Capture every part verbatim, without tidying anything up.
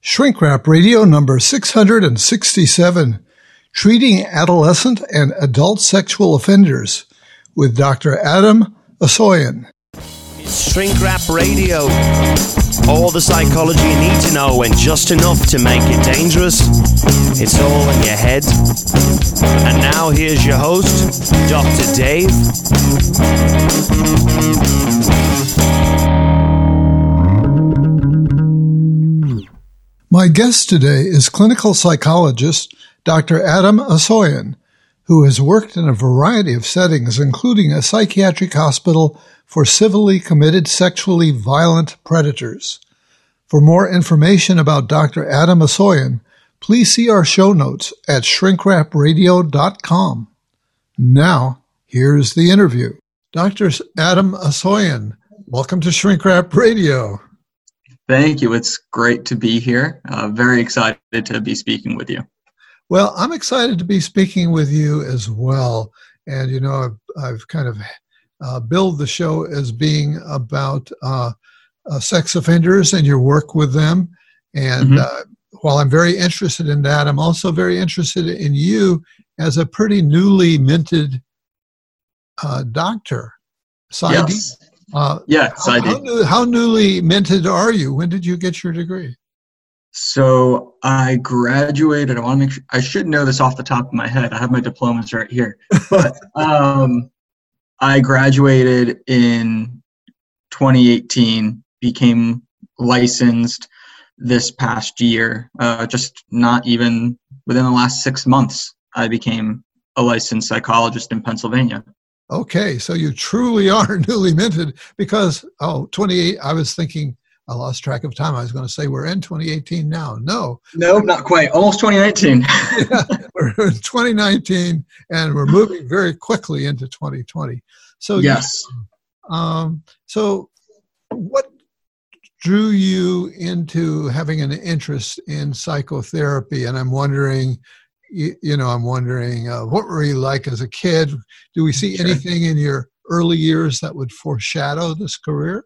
Shrink Wrap Radio number six hundred sixty-seven, Treating Adolescent and Adult Sexual Offenders, with Doctor Adam Asoyan. It's Shrink Wrap Radio. All the psychology you need to know and just enough to make it dangerous. It's all in your head. And now here's your host, Doctor Dave. My guest today is clinical psychologist Doctor Adam Asoyan, who has worked in a variety of settings, including a psychiatric hospital for civilly committed sexually violent predators. For more information about Doctor Adam Asoyan, please see our show notes at shrink wrap radio dot com. Now, here's the interview. Doctor Adam Asoyan, welcome to Shrink Wrap Radio. Thank you. It's great to be here. Uh, very excited to be speaking with you. Well, I'm excited to be speaking with you as well. And, you know, I've, I've kind of uh, billed the show as being about uh, uh, sex offenders and your work with them. And mm-hmm. uh, while I'm very interested in that, I'm also very interested in you as a pretty newly minted uh, doctor. PsyD. Yes. Uh, yeah, how, how, new, how newly minted are you? When did you get your degree? So I graduated. I want to make sure, I should know this off the top of my head. I have my diplomas right here. But um, I graduated in twenty eighteen, became licensed this past year. Uh, just not even within the last six months, I became a licensed psychologist in Pennsylvania. Okay, so you truly are newly minted because, oh, twenty-eight, I was thinking, I lost track of time. I was going to say we're in twenty eighteen now. No. No, not quite. Almost twenty nineteen. Yeah, we're in twenty nineteen, and we're moving very quickly into twenty twenty. So, yes. Um, so what drew you into having an interest in psychotherapy? And I'm wondering, You, you know, I'm wondering, uh, what were you like as a kid? Do we see sure. anything in your early years that would foreshadow this career?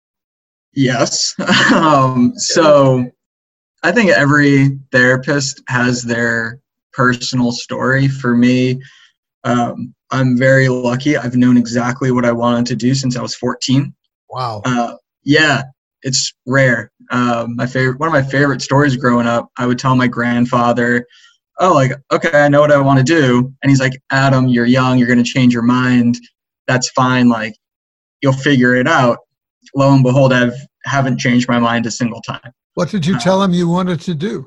Yes. um, so I think every therapist has their personal story. For me, um, I'm very lucky. I've known exactly what I wanted to do since I was fourteen. Wow. Uh, yeah, it's rare. Um, my favorite, one of my favorite stories growing up, I would tell my grandfather, oh, like, okay, I know what I want to do. And he's like, Adam, you're young. You're going to change your mind. That's fine. Like, you'll figure it out. Lo and behold, I haven't changed my mind a single time. What did you tell him you wanted to do?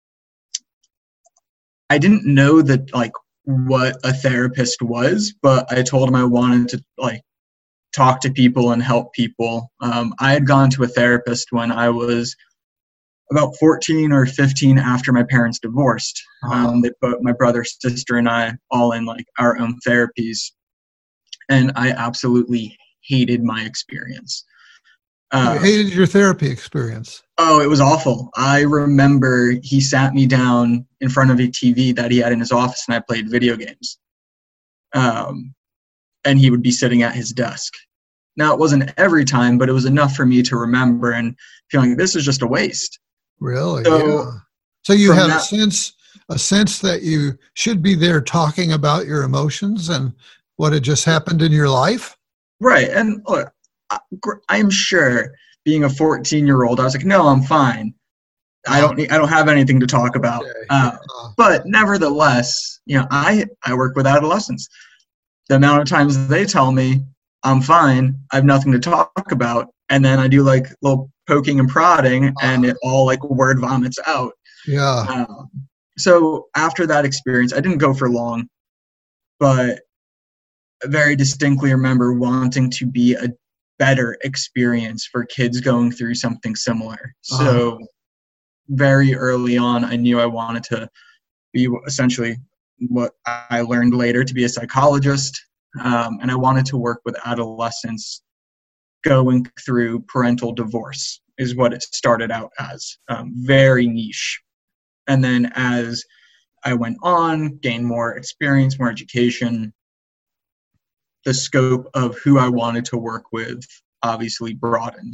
I didn't know that, like, what a therapist was, but I told him I wanted to, like, talk to people and help people. Um, I had gone to a therapist when I was about fourteen or fifteen after my parents divorced. Um, they put my brother, sister, and I all in like our own therapies. And I absolutely hated my experience. Uh, you hated your therapy experience? Oh, it was awful. I remember he sat me down in front of a T V that he had in his office and I played video games. Um, and he would be sitting at his desk. Now, it wasn't every time, but it was enough for me to remember and feeling like this is just a waste. Really? So, yeah. So you had that, a sense, a sense that you should be there talking about your emotions and what had just happened in your life? Right. And look, I'm sure being a fourteen-year-old, I was like, no, I'm fine. I don't need, I don't have anything to talk about. Okay. Uh, uh, but nevertheless, you know, I, I work with adolescents. The amount of times they tell me I'm fine, I have nothing to talk about. And then I do like little poking and prodding and it all like word vomits out. Yeah. Um, so after that experience, I didn't go for long, but I very distinctly remember wanting to be a better experience for kids going through something similar. So uh-huh. very early on, I knew I wanted to be essentially what I learned later to be a psychologist. Um, and I wanted to work with adolescents going through parental divorce is what it started out as. Um, very niche. And then as I went on, gained more experience, more education, the scope of who I wanted to work with obviously broadened.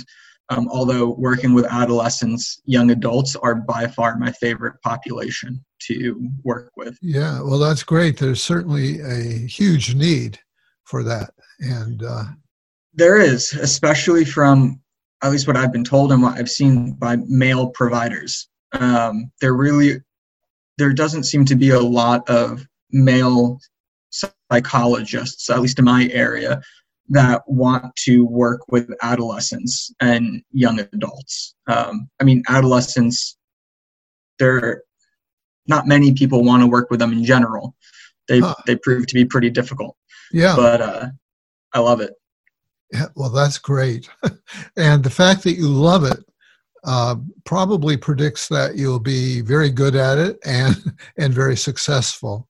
Um, although working with adolescents, young adults are by far my favorite population to work with. Yeah, well, that's great. There's certainly a huge need for that. And uh, there is, especially from at least what I've been told and what I've seen by male providers. Um, there really, there doesn't seem to be a lot of male psychologists, at least in my area, that want to work with adolescents and young adults. Um, I mean, adolescents, there, not many people want to work with them in general. They huh. they prove to be pretty difficult. Yeah, but uh, I love it. Yeah, well, that's great, and the fact that you love it uh, probably predicts that you'll be very good at it and and very successful.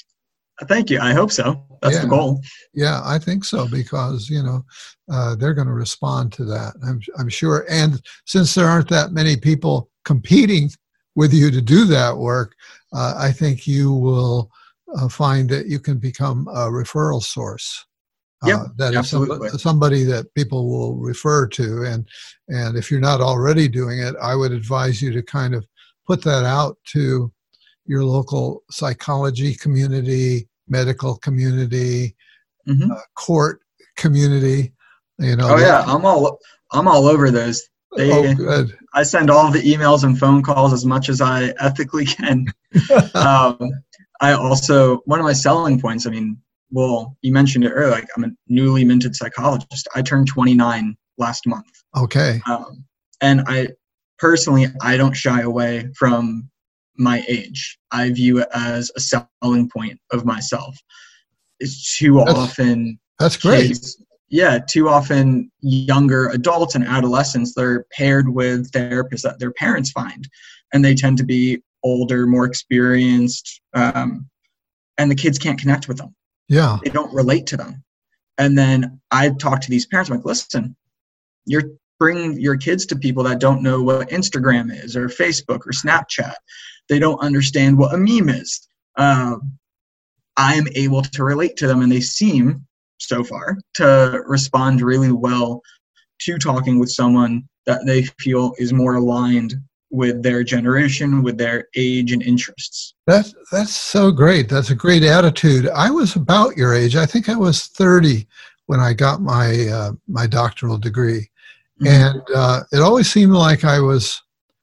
Thank you. I hope so. That's yeah. the goal. Yeah, I think so, because, you know, uh, they're going to respond to that, I'm, I'm sure. And since there aren't that many people competing with you to do that work, uh, I think you will uh, find that you can become a referral source. Uh, yep, that is absolutely. somebody, somebody that people will refer to. And, and if you're not already doing it, I would advise you to kind of put that out to your local psychology community, medical community, mm-hmm. uh, court community. You know. Oh yeah, I'm all I'm all over those. They, oh, good. I send all the emails and phone calls as much as I ethically can. um, I also, one of my selling points, I mean, well, you mentioned it earlier, like I'm a newly minted psychologist. I turned twenty-nine last month. Okay. Um, and I personally, I don't shy away from my age. I view it as a selling point of myself. It's too that's, often. That's great. Kids, yeah, too often younger adults and adolescents, they're paired with therapists that their parents find, and they tend to be older, more experienced, um, and the kids can't connect with them. Yeah. They don't relate to them. And then I talk to these parents, I'm like, listen, you're bringing your kids to people that don't know what Instagram is or Facebook or Snapchat. They don't understand what a meme is. Um, I'm able to relate to them, and they seem, so far, to respond really well to talking with someone that they feel is more aligned with their generation, with their age and interests. That's, that's so great. That's a great attitude. I was about your age. I think I was thirty when I got my, uh, my doctoral degree. Mm-hmm. And uh, it always seemed like I was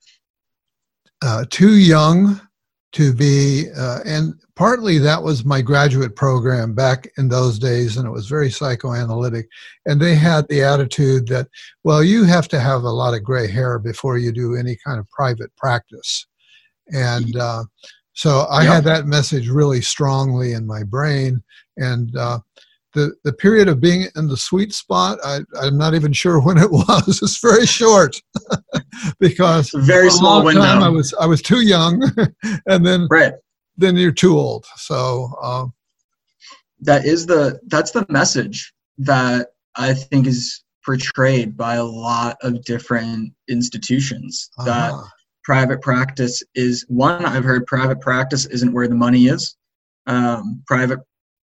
uh, too young to be, uh, and partly that was my graduate program back in those days, and it was very psychoanalytic. And they had the attitude that, well, you have to have a lot of gray hair before you do any kind of private practice. And uh, so I yeah. had that message really strongly in my brain. And uh, the, the period of being in the sweet spot, I, I'm not even sure when it was. It's very short because it's a very small window. I was, I was too young, and then right. then you're too old. So uh, that is the that's the message that I think is portrayed by a lot of different institutions. Uh-huh. That private practice is one. I've heard private practice isn't where the money is. Um, private,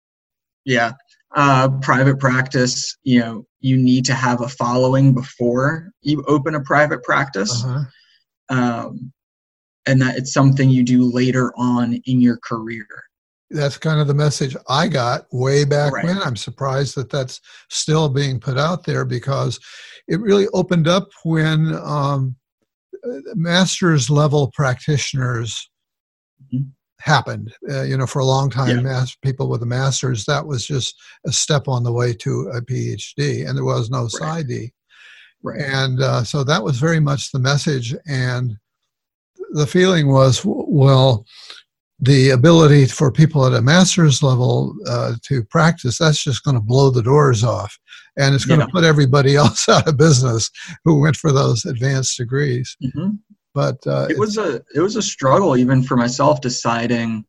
yeah, uh, private practice. You know, you need to have a following before you open a private practice. Uh-huh. Um, and that it's something you do later on in your career. That's kind of the message I got way back right. when. I'm surprised that that's still being put out there, because it really opened up when um, master's level practitioners mm-hmm. happened. Uh, you know, for a long time, yeah. mass, people with a master's, that was just a step on the way to a PhD, and there was no right. PsyD. Right. And uh, so that was very much the message. And the feeling was, well, the ability for people at a master's level uh, to practice, that's just going to blow the doors off. And it's going yeah. to put everybody else out of business who went for those advanced degrees. Mm-hmm. But uh, it was a it was a struggle even for myself deciding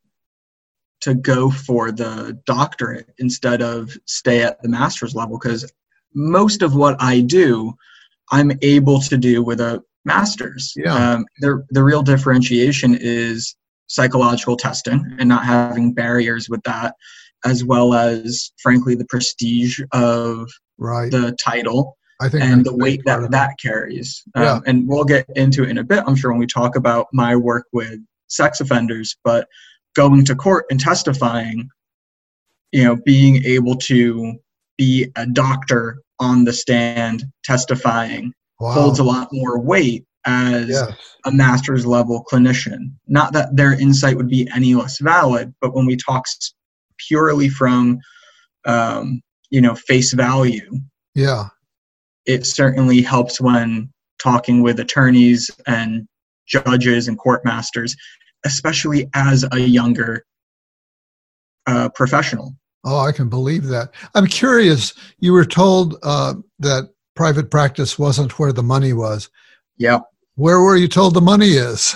to go for the doctorate instead of stay at the master's level, because most of what I do, I'm able to do with a master's. Yeah. Um, the the real differentiation is psychological testing and not having barriers with that, as well as, frankly, the prestige of right. the title. I think and that's the a big weight part that of that carries. Yeah. Um, and we'll get into it in a bit, I'm sure, when we talk about my work with sex offenders, but going to court and testifying, you know, being able to be a doctor on the stand testifying Wow. holds a lot more weight as Yes. a master's level clinician. Not that their insight would be any less valid, but when we talk s- purely from, um, you know, face value, Yeah. it certainly helps when talking with attorneys and judges and court masters, especially as a younger uh, professional. Oh, I can believe that. I'm curious, you were told uh, that private practice wasn't where the money was. Yeah. Where were you told the money is?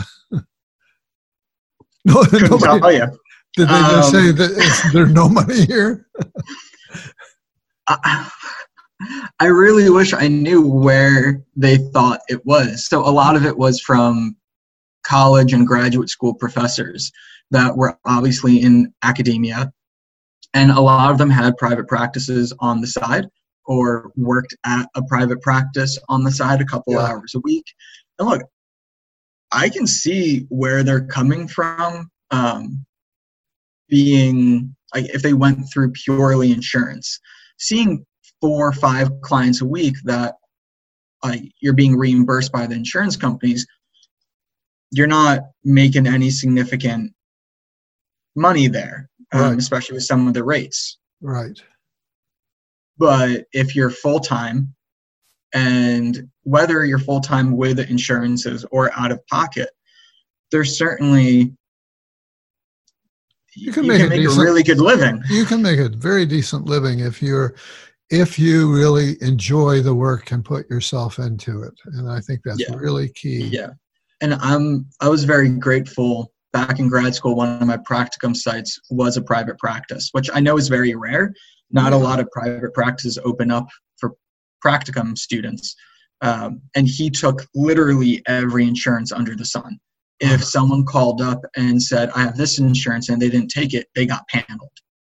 No, Couldn't nobody, tell you. did they just Um, say that is, there's no money here? I, I really wish I knew where they thought it was. So a lot of it was from college and graduate school professors that were obviously in academia. And a lot of them had private practices on the side or worked at a private practice on the side a couple Yeah. hours a week. And look, I can see where they're coming from, um, being like if they went through purely insurance, seeing four or five clients a week that uh, you're being reimbursed by the insurance companies, you're not making any significant money there, um, Right. especially with some of the rates. Right. But if you're full-time, and whether you're full-time with insurances or out of pocket, there's certainly, You can you make, can a, make decent, a really good living. You can make a very decent living if you're if you really enjoy the work and put yourself into it. And I think that's Yeah. really key. Yeah. And I'm I was very grateful. Back in grad school, one of my practicum sites was a private practice, which I know is very rare. Not Yeah. a lot of private practices open up for practicum students. Um, and he took literally every insurance under the sun. If Uh-huh. someone called up and said, I have this insurance, and they didn't take it, they got paneled.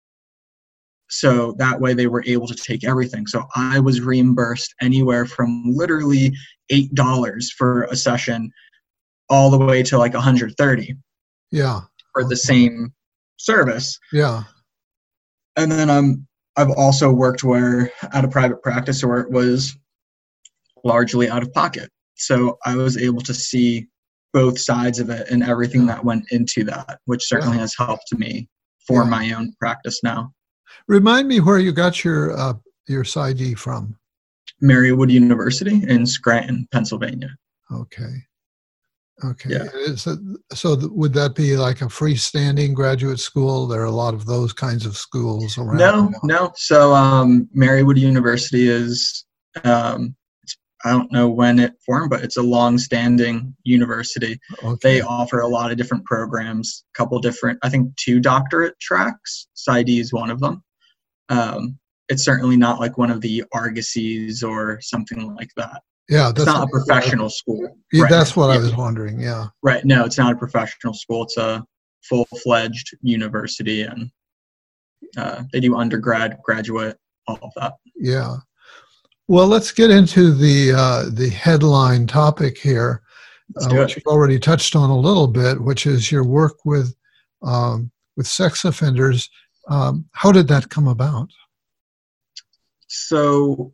So that way they were able to take everything. So I was reimbursed anywhere from literally eight dollars for a session all the way to like one hundred thirty Yeah. for the Okay. same service. Yeah. And then I'm, I've also worked where at a private practice where it was largely out of pocket. So I was able to see both sides of it and everything that went into that, which certainly Yeah. has helped me form Yeah. my own practice now. Remind me where you got your uh, your PsyD from. Marywood University in Scranton, Pennsylvania. Okay. Okay. Yeah. Is it, so th- would that be like a freestanding graduate school? There are a lot of those kinds of schools around. No, now. no. So um, Marywood University is, um, it's, I don't know when it formed, but it's a long-standing university. Okay. They offer a lot of different programs, a couple different, I think two doctorate tracks. PsyD is one of them. Um, it's certainly not like one of the Argosies or something like that. Yeah. It's That's not a what- professional school. Yeah, Right. that's what I Yeah. was wondering. Yeah. Right. No, it's not a professional school. It's a full-fledged university, and uh, they do undergrad, graduate, all of that. Yeah. Well, let's get into the uh, the headline topic here, Let's uh, do which it. you've already touched on a little bit, which is your work with um, with sex offenders. Um, how did that come about? So,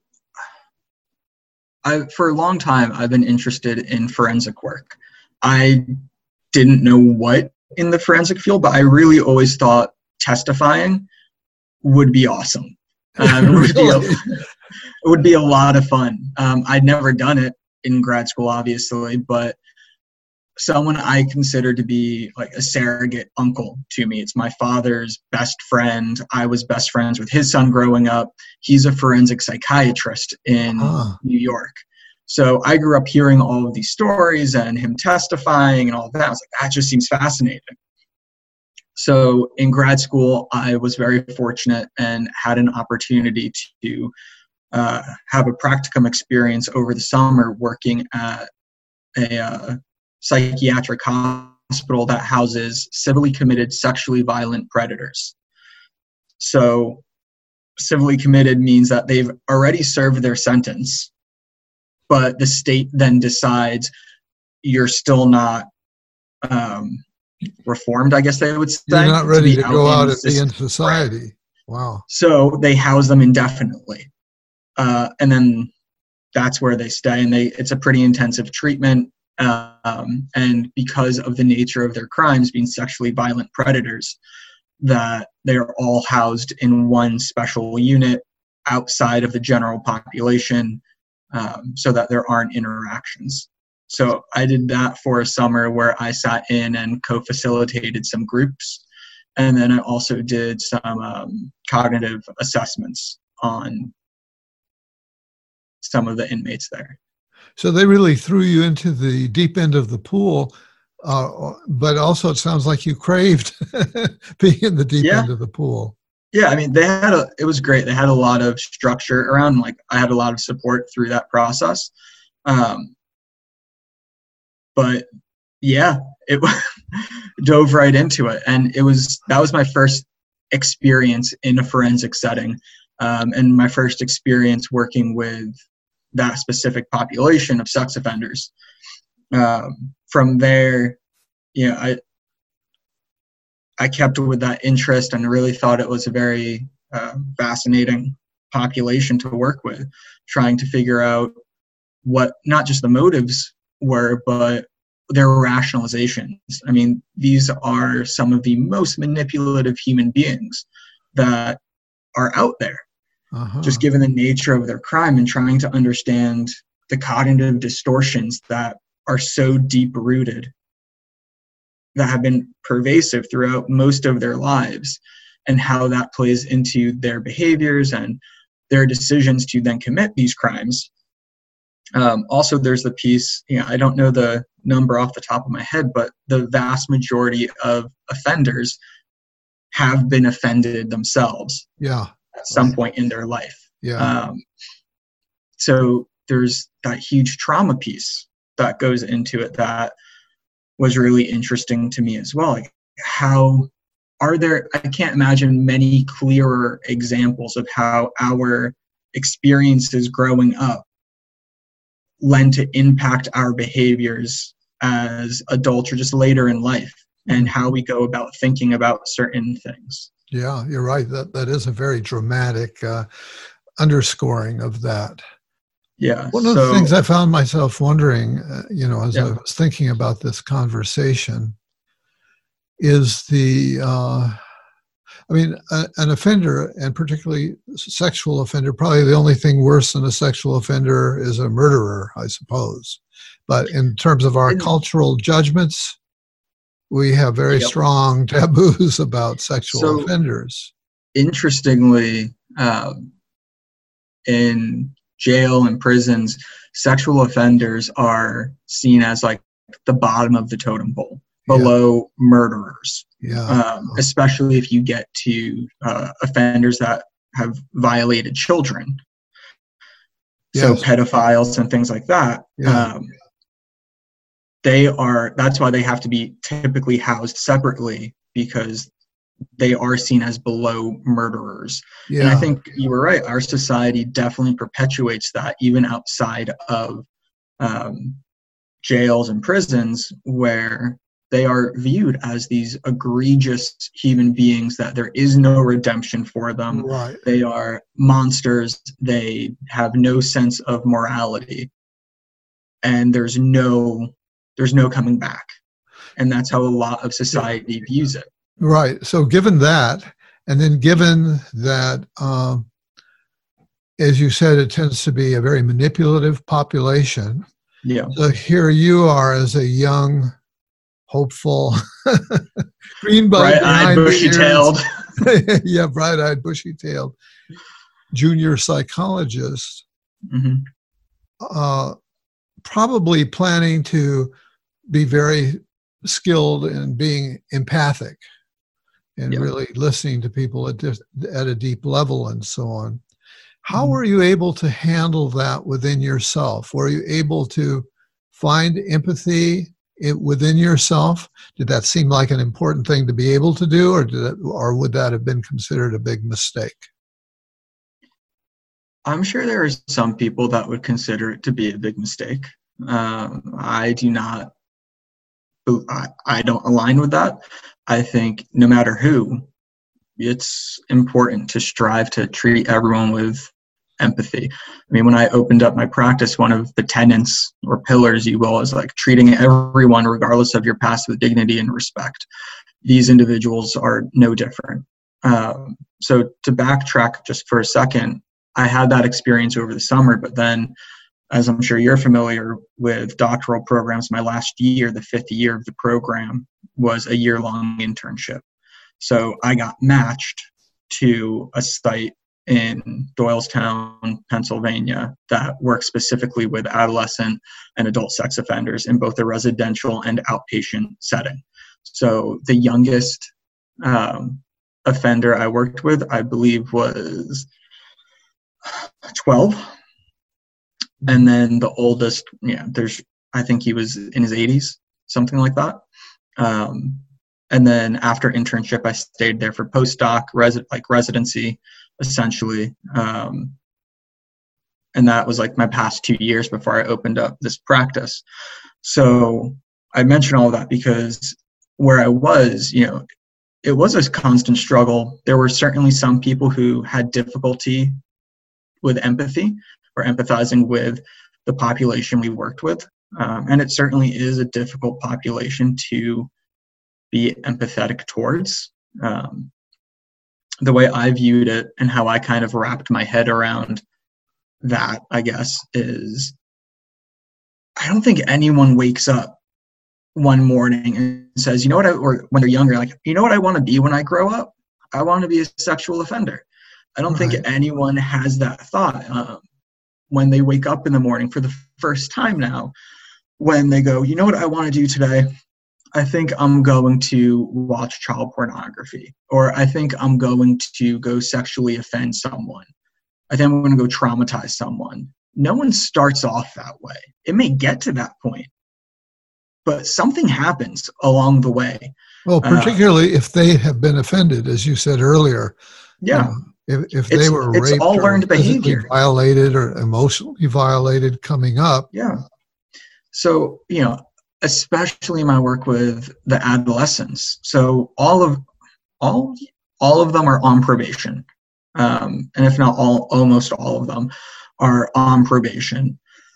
I for a long time I've been interested in forensic work. I didn't know what in the forensic field, but I really always thought testifying would be awesome. Um, it, would be a, Really? it would be a lot of fun. Um, I'd never done it in grad school, obviously, but someone I consider to be like a surrogate uncle to me. It's my father's best friend. I was best friends with his son growing up. He's a forensic psychiatrist in Ah. New York. So I grew up hearing all of these stories and him testifying and all of that. I was like, that just seems fascinating. So in grad school, I was very fortunate and had an opportunity to uh, have a practicum experience over the summer working at a uh, psychiatric hospital that houses civilly committed sexually violent predators. So civilly committed means that they've already served their sentence but the state then decides you're still not um, reformed, I guess they would say. You're not ready to, to go out and system. be in society. Right. Wow. So they house them indefinitely. Uh, and then that's where they stay. And they it's a pretty intensive treatment. Um, and because of the nature of their crimes, being sexually violent predators, that they are all housed in one special unit outside of the general population, um, so that there aren't interactions. So I did that for a summer where I sat in and co-facilitated some groups. And then I also did some um, cognitive assessments on some of the inmates there. So they really threw you into the deep end of the pool, uh, but also it sounds like you craved being in the deep yeah. end of the pool. Yeah, I mean, they had a, it was great. They had a lot of structure around, like I had a lot of support through that process. Um, but yeah, it dove right into it. And it was, that was my first experience in a forensic setting. Um, and my first experience working with that specific population of sex offenders. Um, from there, you know, I, I kept with that interest and really thought it was a very uh, fascinating population to work with, trying to figure out what not just the motives were, but their rationalizations. I mean, these are some of the most manipulative human beings that are out there, uh-huh. just given the nature of their crime, and trying to understand the cognitive distortions that are so deep-rooted, that have been pervasive throughout most of their lives, and how that plays into their behaviors and their decisions to then commit these crimes. Um, also, there's the piece, you know, I don't know the number off the top of my head, but the vast majority of offenders have been offended themselves yeah, at some right. point in their life. Yeah. Um, so there's that huge trauma piece that goes into it that was really interesting to me as well. Like, how are there, I can't imagine many clearer examples of how our experiences growing up lend to impact our behaviors as adults or just later in life, and how we go about thinking about certain things. Yeah, you're right. That that is a very dramatic uh, underscoring of that. Yeah. One of so, the things I found myself wondering, uh, you know, as yeah. I was thinking about this conversation, is the, uh, I mean, a, an offender, and particularly sexual offender, probably the only thing worse than a sexual offender is a murderer, I suppose. But in terms of our and, cultural judgments, we have very yep. strong taboos about sexual so, offenders. Interestingly, um, in jail and prisons, sexual offenders are seen as like the bottom of the totem pole, below yeah. murderers. Yeah. Um, especially if you get to uh, offenders that have violated children. Yes. So pedophiles and things like that. Yeah. Um, they are, that's why they have to be typically housed separately, because they are seen as below murderers. Yeah. And I think you were right. Our society definitely perpetuates that, even outside of um, jails and prisons, where they are viewed as these egregious human beings that there is no redemption for them. Right. They are monsters. They have no sense of morality. And there's no, there's no coming back. And that's how a lot of society views it. Right. So given that, and then given that, um, as you said, it tends to be a very manipulative population. Yeah. So here you are as a young, hopeful, green bug, bright-eyed, bushy-tailed. yeah, bright-eyed, bushy-tailed junior psychologist, mm-hmm. uh, probably planning to be very skilled in being empathic and yep. really listening to people at, at a deep level and so on. How mm-hmm. were you able to handle that within yourself? Were you able to find empathy it, within yourself? Did that seem like an important thing to be able to do, or did it, or would that have been considered a big mistake? I'm sure there are some people that would consider it to be a big mistake. Um, I do not, I, I don't align with that. I think no matter who, it's important to strive to treat everyone with empathy. I mean, when I opened up my practice, one of the tenets or pillars, you will, is like treating everyone, regardless of your past, with dignity and respect. These individuals are no different. Um, so to backtrack just for a second, I had that experience over the summer, but then, as I'm sure you're familiar with doctoral programs, my last year, the fifth year of the program, was a year-long internship. So I got matched to a site in Doylestown, Pennsylvania, that works specifically with adolescent and adult sex offenders in both a residential and outpatient setting. So the youngest um, offender I worked with, I believe, was twelve. And then the oldest, yeah, there's, I think he was in his eighties, something like that. Um, and then after internship, I stayed there for postdoc, res- like residency, essentially. Um, and that was like my past two years before I opened up this practice. So I mention all of that because where I was, you know, it was a constant struggle. There were certainly some people who had difficulty with empathy or empathizing with the population we worked with. Um, and it certainly is a difficult population to be empathetic towards. Um, the way I viewed it and how I kind of wrapped my head around that, I guess, is I don't think anyone wakes up one morning and says, you know what, I, or when they're younger, like, you know what I want to be when I grow up? I want to be a sexual offender. I don't right. think anyone has that thought um, when they wake up in the morning for the first time now, when they go, you know what I want to do today? I think I'm going to watch child pornography, or I think I'm going to go sexually offend someone. I think I'm going to go traumatize someone. No one starts off that way. It may get to that point, but something happens along the way. Well, particularly uh, if they have been offended, as you said earlier. Yeah. Um, if if they it's, were it's raped all or learned behavior, violated or emotionally violated coming up. Yeah. So, you know, especially my work with the adolescents. So all of all all of them are on probation. Um, and if not all, almost all of them are on probation.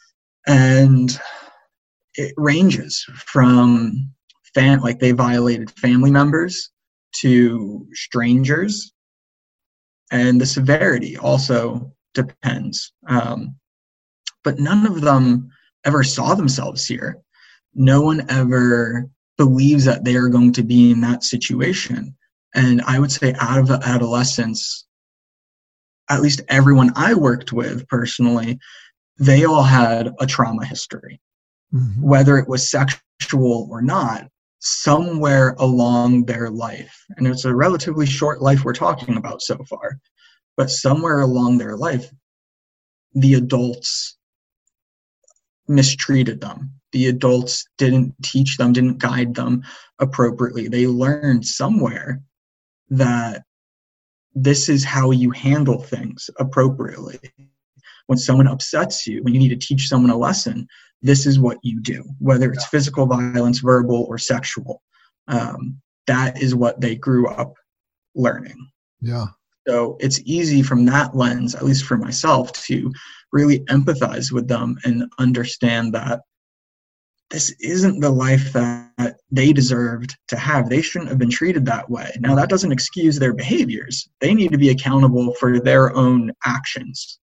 And it ranges from fan, like they violated family members to strangers. And the severity also depends. Um, but none of them ever saw themselves here. No one ever believes that they are going to be in that situation. And I would say out of the adolescents, at least everyone I worked with personally, they all had a trauma history. Mm-hmm. Whether it was sexual or not, somewhere along their life, and it's a relatively short life we're talking about so far, but somewhere along their life, the adults mistreated them. The adults didn't teach them, didn't guide them appropriately. They learned somewhere that this is how you handle things appropriately. When someone upsets you, when you need to teach someone a lesson, this is what you do, whether it's physical violence, verbal, or sexual. Um, that is what they grew up learning. Yeah. So it's easy from that lens, at least for myself, to really empathize with them and understand that this isn't the life that they deserved to have. They shouldn't have been treated that way. Now, that doesn't excuse their behaviors. They need to be accountable for their own actions.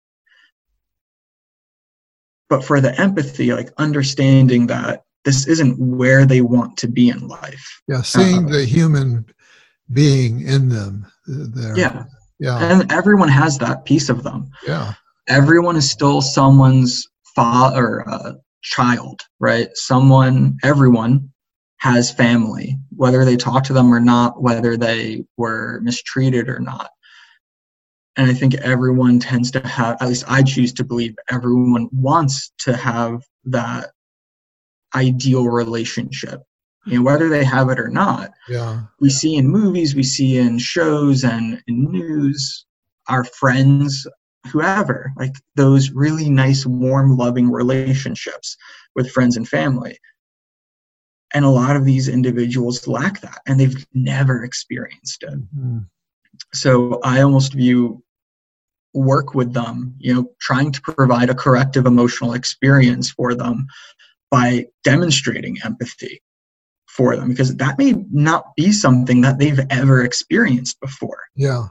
But for the empathy, like understanding that this isn't where they want to be in life. Yeah, seeing uh, the human being in them. There. Yeah. Yeah. And everyone has that piece of them. Yeah. Everyone is still someone's father, uh, child, right? Someone, everyone has family, whether they talk to them or not, whether they were mistreated or not. And I think everyone tends to have, at least I choose to believe, everyone wants to have that ideal relationship, you know, whether they have it or not. Yeah. We see in movies, we see in shows and in news, our friends whoever, like those really nice, warm, loving relationships with friends and family. And a lot of these individuals lack that, and they've never experienced it. Mm-hmm. So I almost view work with them, you know, trying to provide a corrective emotional experience for them by demonstrating empathy for them, because that may not be something that they've ever experienced before. Yeah.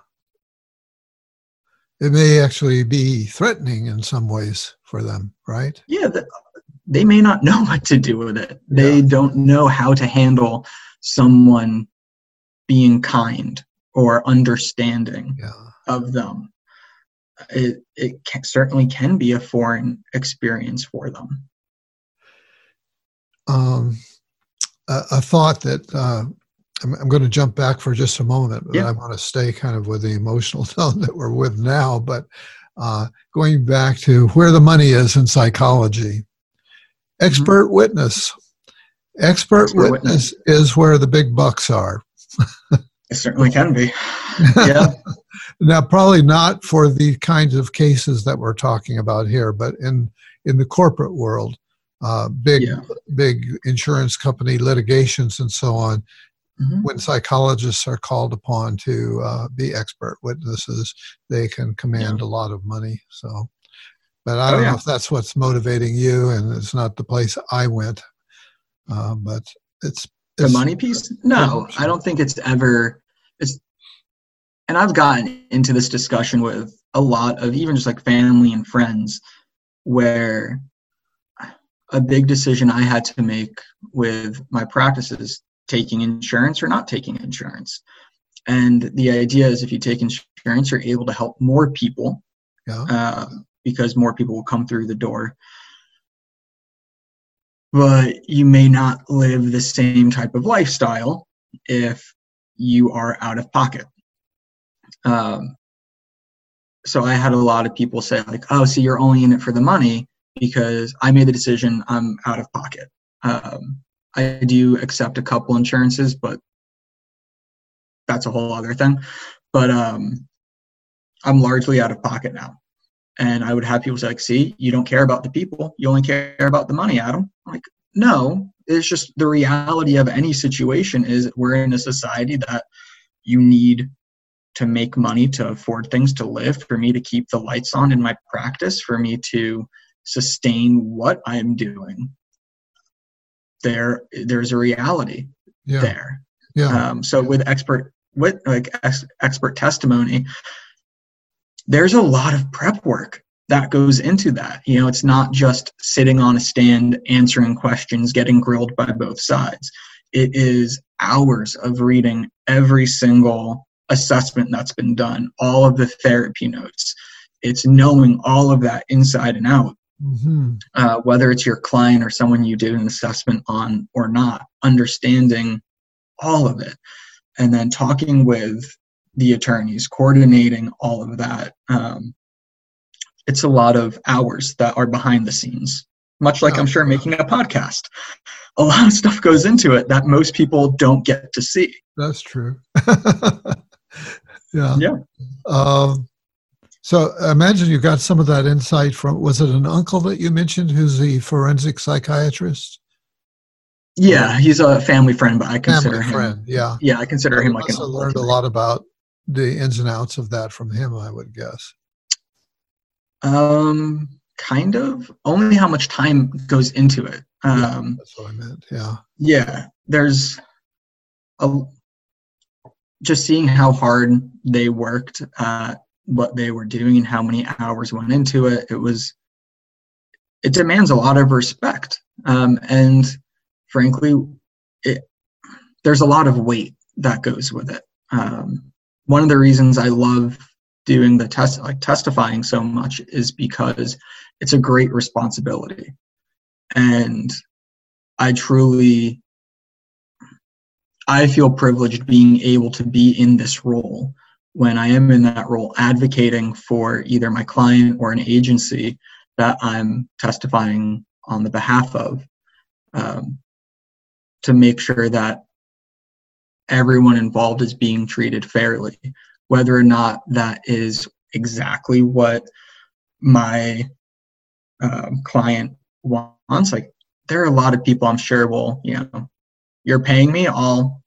It may actually be threatening in some ways for them, right? Yeah, the, they may not know what to do with it. They yeah. don't know how to handle someone being kind or understanding yeah. of them. It it can, certainly can be a foreign experience for them. Um, a, a thought that uh, I'm, I'm going to jump back for just a moment, but yeah. I want to stay kind of with the emotional tone that we're with now. But uh, going back to where the money is in psychology, expert mm-hmm. witness. Expert, expert witness, witness is where the big bucks are. It certainly can be. Yeah. Now, probably not for the kinds of cases that we're talking about here, but in, in the corporate world, uh, big, yeah. big insurance company litigations and so on, mm-hmm. when psychologists are called upon to uh, be expert witnesses, they can command yeah. a lot of money. So, but I don't oh, yeah. know if that's what's motivating you, and it's not the place I went, uh, but it's, it's the money piece. No, I don't think it's ever. It's, and I've gotten into this discussion with a lot of even just like family and friends, where a big decision I had to make with my practice is taking insurance or not taking insurance. And the idea is if you take insurance, you're able to help more people yeah. uh, because more people will come through the door. But you may not live the same type of lifestyle if you are out of pocket. Um, so I had a lot of people say like, oh, so you're only in it for the money because I made the decision I'm out of pocket. Um, I do accept a couple insurances, but that's a whole other thing. But um, I'm largely out of pocket now. And I would have people say like, see, you don't care about the people. You only care about the money, Adam. I'm like, no, it's just the reality of any situation is we're in a society that you need to make money to afford things to live, for me to keep the lights on in my practice, for me to sustain what I'm doing. There, there's a reality yeah. there. Yeah. Um, so with expert, with like ex, expert testimony, there's a lot of prep work that goes into that. You know, it's not just sitting on a stand, answering questions, getting grilled by both sides. It is hours of reading every single assessment that's been done, all of the therapy notes. It's knowing all of that inside and out, mm-hmm. uh, whether it's your client or someone you did an assessment on or not, understanding all of it. And then talking with the attorneys, coordinating all of that. Um, it's a lot of hours that are behind the scenes, much like I'm sure making a podcast. A lot of stuff goes into it that most people don't get to see. That's true. yeah. Yeah. Um, so I imagine you got some of that insight from, was it an uncle that you mentioned who's the forensic psychiatrist? Yeah, he's a family friend, but I consider family him. Friend, yeah. Yeah, I consider him like an uncle. I learned a lot about the ins and outs of that from him, I would guess. Um, kind of. Only how much time goes into it. Um, yeah, that's what I meant. Yeah. Yeah, there's a just seeing how hard they worked at what they were doing and how many hours went into it. It was. It demands a lot of respect, um, and frankly, it there's a lot of weight that goes with it. Um, one of the reasons I love doing the test, like testifying so much, is because it's a great responsibility. And I truly, I feel privileged being able to be in this role when I am in that role, advocating for either my client or an agency that I'm testifying on the behalf of, um, to make sure that everyone involved is being treated fairly, whether or not that is exactly what my um, client wants. Like, there are a lot of people I'm sure will, you know, you're paying me, I'll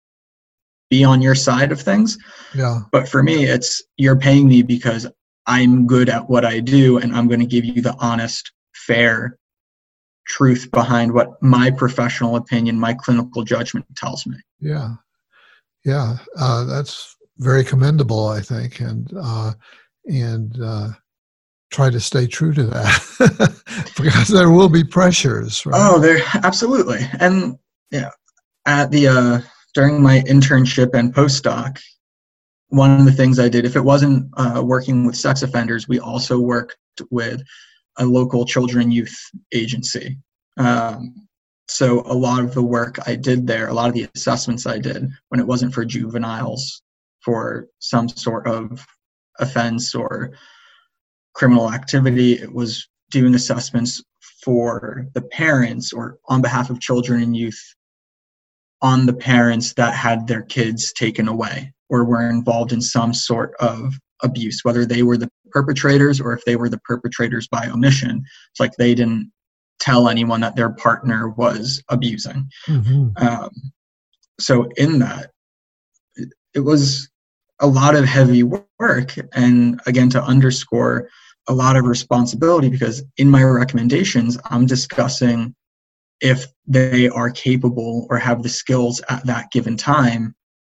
be on your side of things. Yeah. But for me, it's you're paying me because I'm good at what I do, and I'm going to give you the honest, fair truth behind what my professional opinion, my clinical judgment tells me. Yeah. Yeah. Uh, that's very commendable, I think. And, uh, and, uh, try to stay true to that because there will be pressures, right? Oh, there, absolutely. And yeah, at the, uh, during my internship and postdoc, one of the things I did, if it wasn't uh, working with sex offenders, we also worked with a local children and youth agency. Um, so a lot of the work I did there, a lot of the assessments I did when it wasn't for juveniles for some sort of offense or criminal activity, it was doing assessments for the parents or on behalf of children and youth on the parents that had their kids taken away or were involved in some sort of abuse, whether they were the perpetrators or if they were the perpetrators by omission. It's like they didn't tell anyone that their partner was abusing. Mm-hmm. Um, so in that, it, it was a lot of heavy work. And again, to underscore a lot of responsibility, because in my recommendations, I'm discussing if they are capable or have the skills at that given time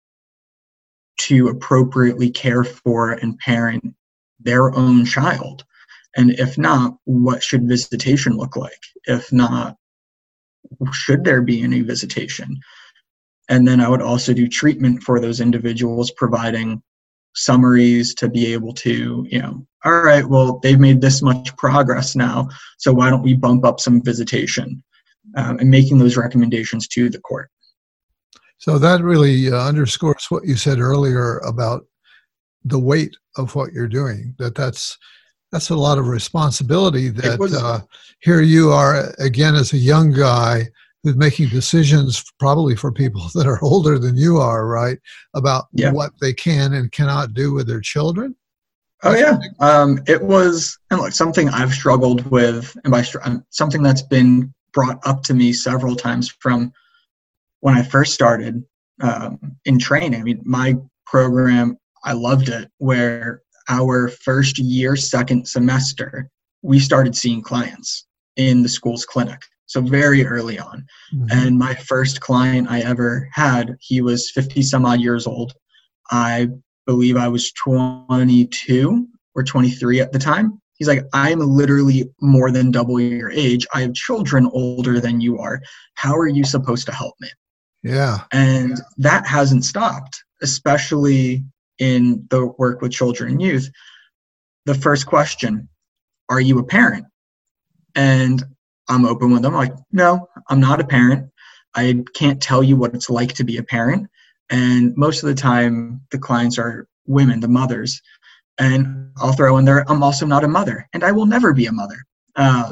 to appropriately care for and parent their own child. And if not, what should visitation look like? If not, should there be any visitation? And then I would also do treatment for those individuals, providing summaries to be able to, you know, all right, well, they've made this much progress now, so why don't we bump up some visitation? Um, and making those recommendations to the court. So that really uh, underscores what you said earlier about the weight of what you're doing, that that's that's a lot of responsibility that was, uh, here you are again as a young guy who's making decisions probably for people that are older than you are, right, about yeah. what they can and cannot do with their children. Oh, That's yeah. Um, it was, and look, something I've struggled with, and by something that's been brought up to me several times from when I first started um, in training. I mean, my program, I loved it, where our first year, second semester, we started seeing clients in the school's clinic. So very early on. Mm-hmm. And my first client I ever had, he was fifty some odd years old. I believe I was twenty-two or twenty-three at the time. He's like, I'm literally more than double your age. I have children older than you are. How are you supposed to help me? Yeah. And yeah. that hasn't stopped, especially in the work with children and youth. The first question, are you a parent? And I'm open with them. I'm like, no, I'm not a parent. I can't tell you what it's like to be a parent. And most of the time, the clients are women, the mothers. And I'll throw in there, I'm also not a mother, and I will never be a mother. Uh,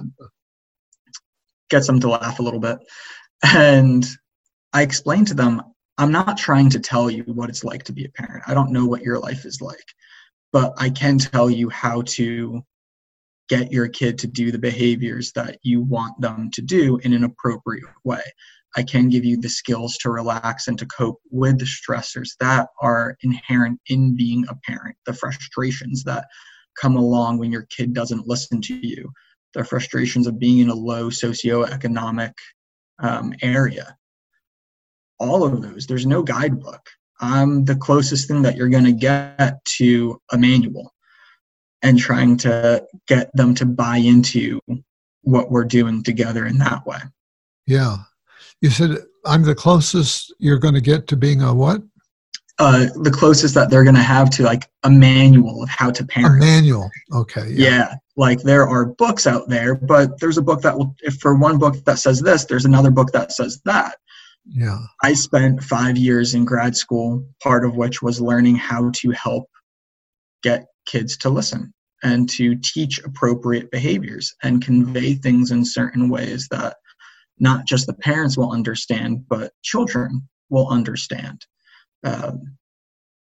gets them to laugh a little bit. And I explain to them, I'm not trying to tell you what it's like to be a parent. I don't know what your life is like, but I can tell you how to get your kid to do the behaviors that you want them to do in an appropriate way. I can give you the skills to relax and to cope with the stressors that are inherent in being a parent, the frustrations that come along when your kid doesn't listen to you, the frustrations of being in a low socioeconomic um, area. All of those, there's no guidebook. I'm the closest thing that you're going to get to a manual, and trying to get them to buy into what we're doing together in that way. Yeah. You said, I'm the closest you're going to get to being a what? Uh, the closest that they're going to have to like a manual of how to parent. A manual. Okay. Yeah. yeah. Like there are books out there, but there's a book that will, if for one book that says this, there's another book that says that. Yeah. I spent five years in grad school, part of which was learning how to help get kids to listen and to teach appropriate behaviors and convey things in certain ways that not just the parents will understand, but children will understand. Um,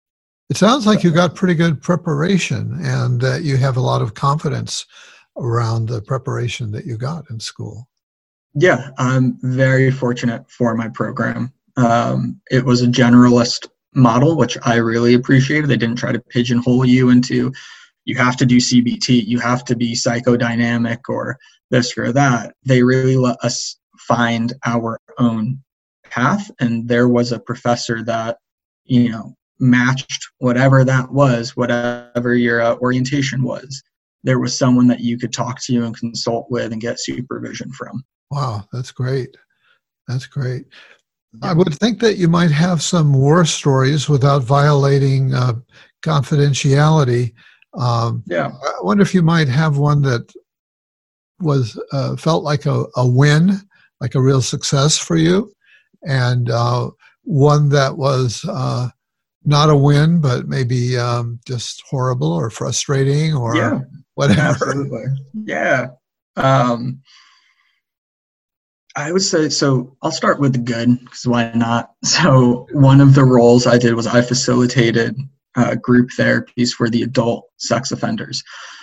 It sounds like you got pretty good preparation and that you have a lot of confidence around the preparation that you got in school. Yeah, I'm very fortunate for my program. Um, it was a generalist model, which I really appreciated. They didn't try to pigeonhole you into, you have to do C B T, you have to be psychodynamic or this or that. They really let us find our own path. And there was a professor that, you know, matched whatever that was, whatever your uh, orientation was. There was someone that you could talk to and consult with and get supervision from. Wow, that's great. That's great. I would think that you might have some war stories without violating uh, confidentiality. Um, yeah. I wonder if you might have one that was uh, felt like a, a win, like a real success for you, and uh, one that was uh, not a win, but maybe um, just horrible or frustrating or yeah, whatever. Absolutely. Yeah. Um, I would say, so I'll start with the good, because why not? So one of the roles I did was I facilitated uh, group therapies for the adult sex offenders.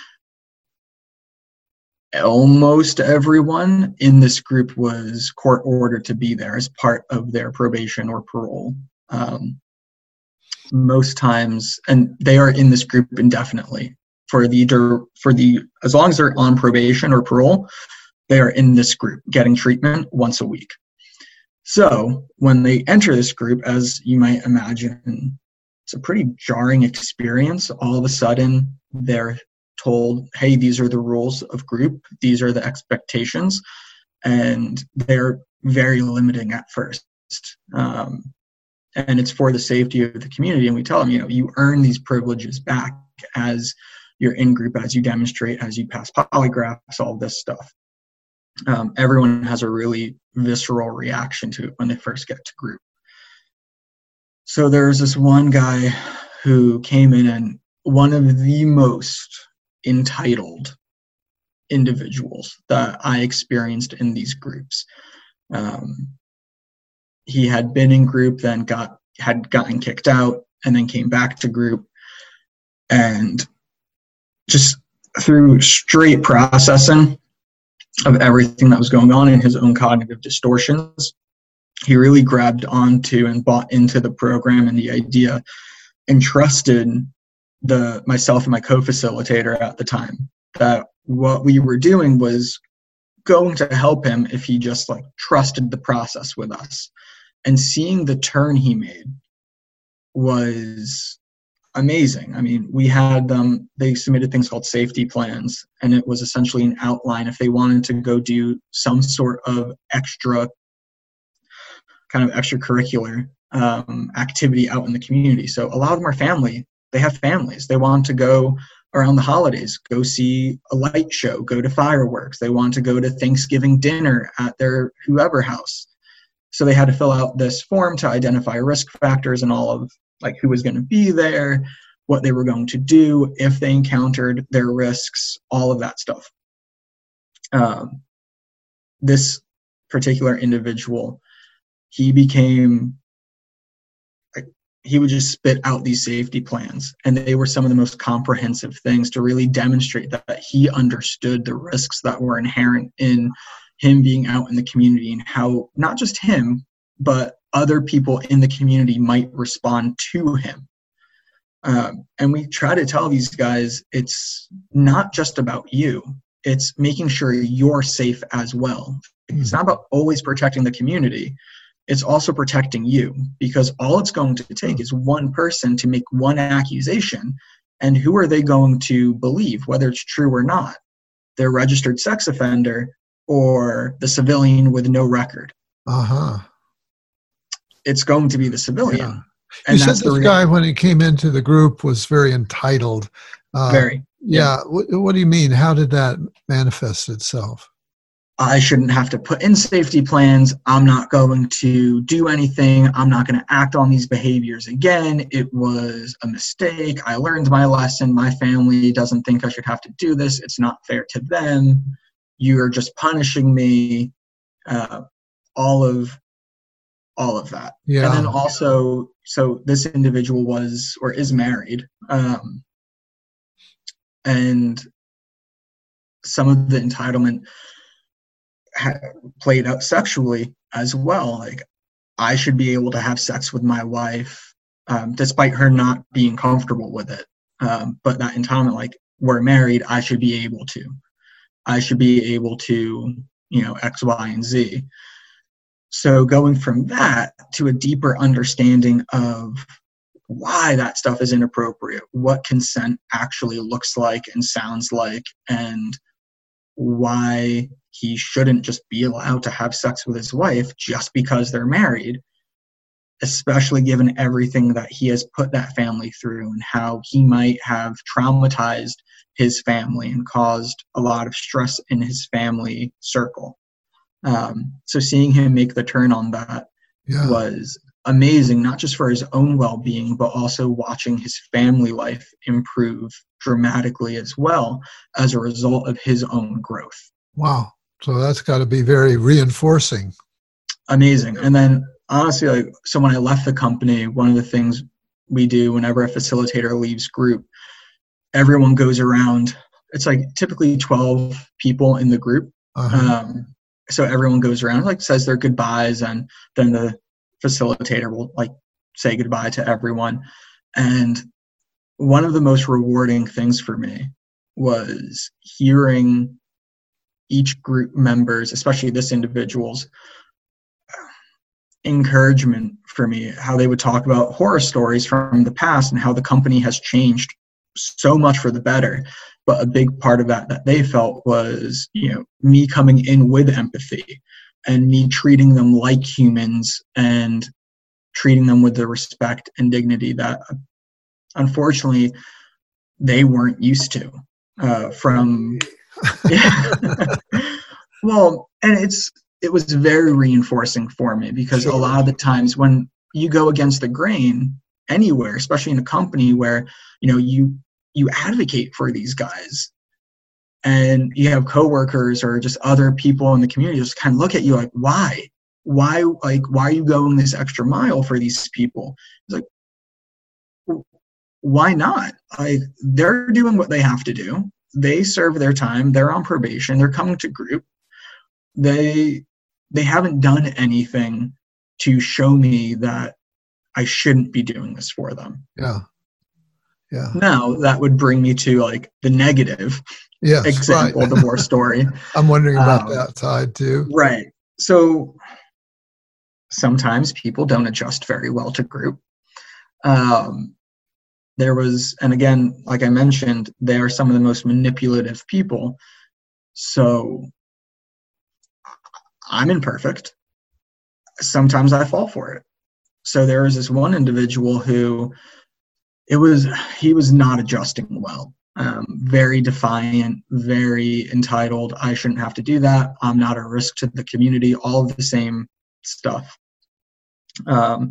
Almost everyone in this group was court ordered to be there as part of their probation or parole. Um, most times, and they are in this group indefinitely for the, for the, as long as they're on probation or parole, they are in this group getting treatment once a week. So when they enter this group, as you might imagine, it's a pretty jarring experience. All of a sudden, they're told, hey, these are the rules of group. These are the expectations. And they're very limiting at first. Um, and it's for the safety of the community. And we tell them, you know, you earn these privileges back as you're in group, as you demonstrate, as you pass polygraphs, all this stuff. Um, everyone has a really visceral reaction to it when they first get to group. So there's this one guy who came in, and one of the most entitled individuals that I experienced in these groups. Um, he had been in group, then got had gotten kicked out, and then came back to group, and just through straight processing of everything that was going on in his own cognitive distortions, he really grabbed onto and bought into the program and the idea, and trusted the myself and my co-facilitator at the time that what we were doing was going to help him if he just like trusted the process with us. And seeing the turn he made was amazing. I mean, we had them, they submitted things called safety plans, and it was essentially an outline if they wanted to go do some sort of extra, kind of extracurricular um, activity out in the community. So a lot of them are family. They have families. They want to go around the holidays, go see a light show, go to fireworks. They want to go to Thanksgiving dinner at their whoever house. So they had to fill out this form to identify risk factors and all of like who was going to be there, what they were going to do if they encountered their risks, all of that stuff. Um, this particular individual, he became, like, he would just spit out these safety plans, and they were some of the most comprehensive things to really demonstrate that, that he understood the risks that were inherent in him being out in the community, and how not just him, but other people in the community might respond to him. Um, and we try to tell these guys, it's not just about you. It's making sure you're safe as well. It's not about always protecting the community. It's also protecting you, because all it's going to take is one person to make one accusation. And who are they going to believe, whether it's true or not? Their registered sex offender or the civilian with no record? Uh-huh. It's going to be the civilian. Yeah. And you that's said this the guy, when he came into the group, was very entitled. Uh, very. Yeah. yeah. What, what do you mean? How did that manifest itself? I shouldn't have to put in safety plans. I'm not going to do anything. I'm not going to act on these behaviors again. It was a mistake. I learned my lesson. My family doesn't think I should have to do this. It's not fair to them. You're just punishing me. Uh, all of all of that. Yeah. And then also, so this individual was or is married, um, and some of the entitlement ha- played out sexually as well. Like, I should be able to have sex with my wife, um, despite her not being comfortable with it. Um, but that entitlement, like, we're married, I should be able to. I should be able to, you know, X, Y, and Z. So going from that to a deeper understanding of why that stuff is inappropriate, what consent actually looks like and sounds like, and why he shouldn't just be allowed to have sex with his wife just because they're married, especially given everything that he has put that family through and how he might have traumatized his family and caused a lot of stress in his family circle. Um, so seeing him make the turn on that Yeah. was amazing, not just for his own well-being, but also watching his family life improve dramatically as well as a result of his own growth. Wow. So that's got to be very reinforcing. Amazing. And then honestly, like, so when I left the company, one of the things we do whenever a facilitator leaves group, everyone goes around. It's like typically twelve people in the group. Uh-huh. Um, so everyone goes around, like, says their goodbyes, and then the facilitator will, like, say goodbye to everyone. And one of the most rewarding things for me was hearing each group members, especially this individual's, encouragement for me, how they would talk about horror stories from the past and how the company has changed so much for the better. But a big part of that that they felt was, you know, me coming in with empathy and me treating them like humans and treating them with the respect and dignity that unfortunately they weren't used to uh, from, yeah. Well, and it's, it was very reinforcing for me because Sure. a lot of the times when you go against the grain anywhere, especially in a company where, you know, you, you advocate for these guys and you have coworkers or just other people in the community just kind of look at you like, why, why, like, why are you going this extra mile for these people? It's like, why not? Like, they're doing what they have to do. They serve their time. They're on probation. They're coming to group. They, they haven't done anything to show me that I shouldn't be doing this for them. Yeah. Yeah. Now that would bring me to, like, the negative yes, example right. of the war story. I'm wondering about um, that side too. Right. So sometimes people don't adjust very well to group. Um, there was, and again, like I mentioned, they are some of the most manipulative people. So I'm imperfect. Sometimes I fall for it. So there was this one individual who it was, he was not adjusting well. Um, very defiant, very entitled. I shouldn't have to do that. I'm not a risk to the community. All of the same stuff. Um,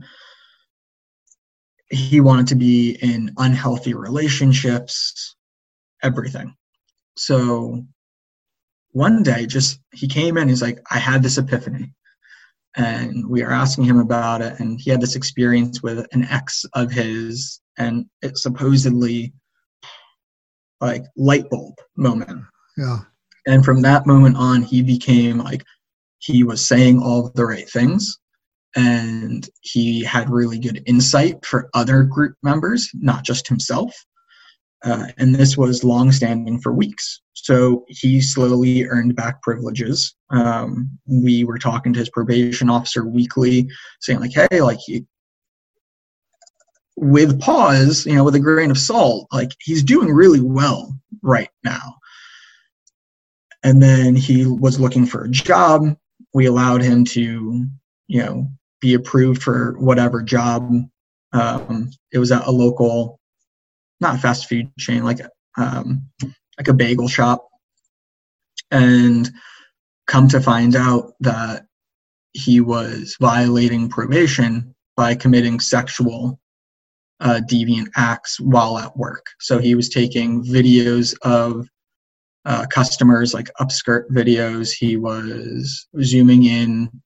he wanted to be in unhealthy relationships, everything. So one day, just he came in, he's like, I had this epiphany. And we are asking him about it. And he had this experience with an ex of his, and it supposedly, like, light bulb moment. Yeah. And from that moment on, he became like, he was saying all the right things. And he had really good insight for other group members, not just himself. Uh, and this was longstanding for weeks. So he slowly earned back privileges. Um, we were talking to his probation officer weekly, saying, like, hey, like, he, with pause, you know, with a grain of salt, like, he's doing really well right now. And then he was looking for a job. We allowed him to, you know, be approved for whatever job. Um, it was at a local, not a fast food chain, like, um, like a bagel shop. And come to find out that he was violating probation by committing sexual uh, deviant acts while at work. So he was taking videos of uh, customers, like upskirt videos. He was zooming in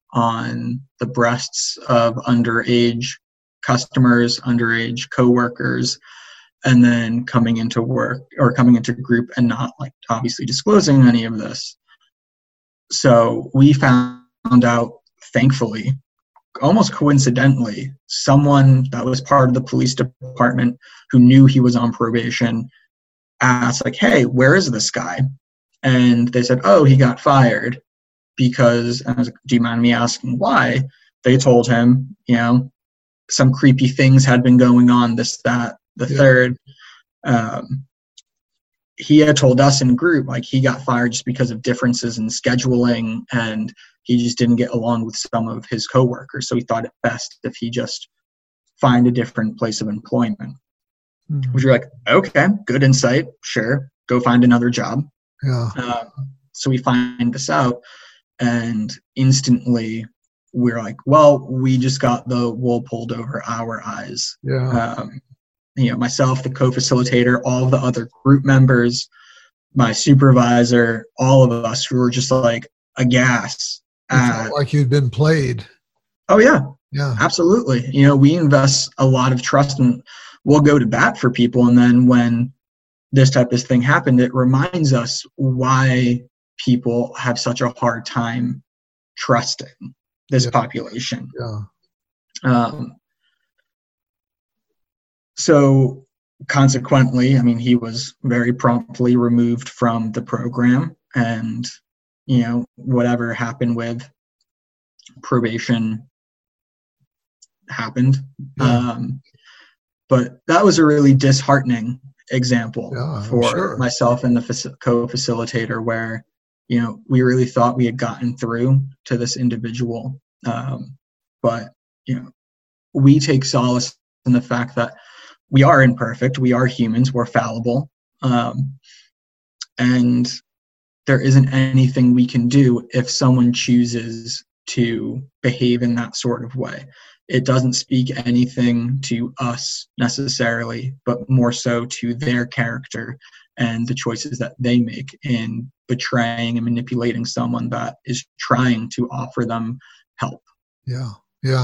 on the breasts of underage customers, underage coworkers, and then coming into work or coming into group and not like obviously disclosing any of this. So we found out, thankfully, almost coincidentally, someone that was part of the police department who knew he was on probation asked, like, hey, where is this guy? And they said, oh, he got fired because, and I was like, do you mind me asking why? They told him, you know, some creepy things had been going on, this, that, the yeah. third. Um, he had told us in group, like, he got fired just because of differences in scheduling, and he just didn't get along with some of his coworkers. So he thought it best if he just find a different place of employment. Mm-hmm. Which you're like, okay, good insight. Sure. Go find another job. Yeah. Um, so we find this out, and instantly we're like, well, we just got the wool pulled over our eyes. Yeah. Um, you know, myself, the co-facilitator, all of the other group members, my supervisor, all of us who were just like aghast. At, like you'd been played. Oh yeah. Yeah. Absolutely. You know, we invest a lot of trust, and we'll go to bat for people. And then when this type of thing happened, it reminds us why people have such a hard time trusting this yeah. population. Yeah. Um, so consequently, I mean, he was very promptly removed from the program, and, you know, whatever happened with probation happened. Yeah. Um, but that was a really disheartening example yeah, for sure. myself and the faci- co-facilitator, where, you know, we really thought we had gotten through to this individual. Um, but, you know, we take solace in the fact that we are imperfect. We are humans. We're fallible. Um, and there isn't anything we can do if someone chooses to behave in that sort of way. It doesn't speak anything to us necessarily, but more so to their character and the choices that they make in betraying and manipulating someone that is trying to offer them help. Yeah, yeah.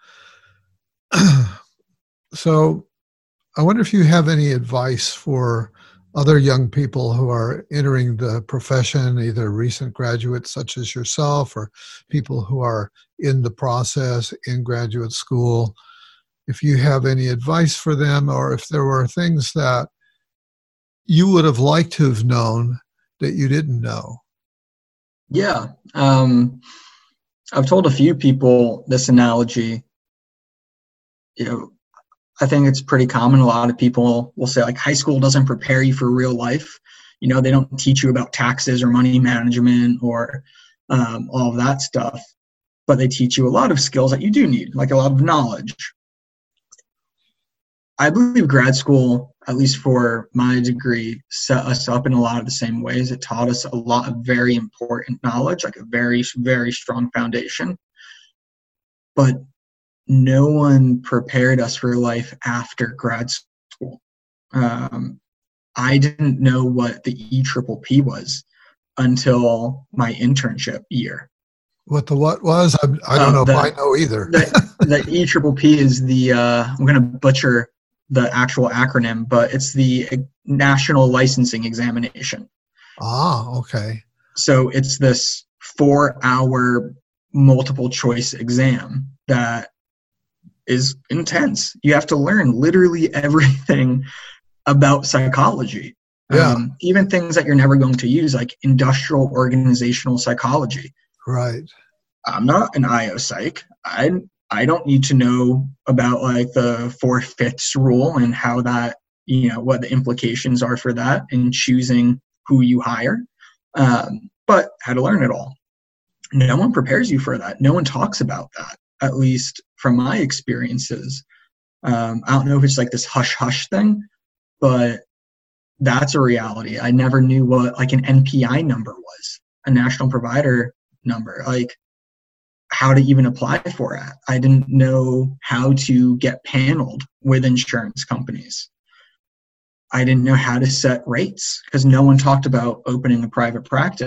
So I wonder if you have any advice for other young people who are entering the profession, either recent graduates such as yourself or people who are in the process in graduate school. If you have any advice for them, or if there were things that you would have liked to have known that you didn't know. Yeah. Um, I've told a few people this analogy. You know, I think it's pretty common. A lot of people will say, like, high school doesn't prepare you for real life. You know, they don't teach you about taxes or money management or um, all of that stuff, but they teach you a lot of skills that you do need, like a lot of knowledge. I believe grad school, at least for my degree, set us up in a lot of the same ways. It taught us a lot of very important knowledge, like a very, very strong foundation. But no one prepared us for life after grad school. Um, I didn't know what the E P P P was until my internship year. What the what was? I, I don't uh, know the, if I know either. the, the E P P P is the, uh, I'm going to butcher the actual acronym, but it's the National Licensing Examination. Ah, okay. So it's this four-hour multiple choice exam that is intense. You have to learn literally everything about psychology. Yeah. Um, even things that you're never going to use, like industrial organizational psychology. Right. I'm not an I O psych. I I don't need to know about like the four-fifths rule and how that, you know, what the implications are for that in choosing who you hire. Um, but how to learn it all. No one prepares you for that. No one talks about that, at least from my experiences. Um, I don't know if it's like this hush-hush thing, but that's a reality. I never knew what like an N P I number was, a national provider number, like how to even apply for it. I didn't know how to get paneled with insurance companies. I didn't know how to set rates because no one talked about opening a private practice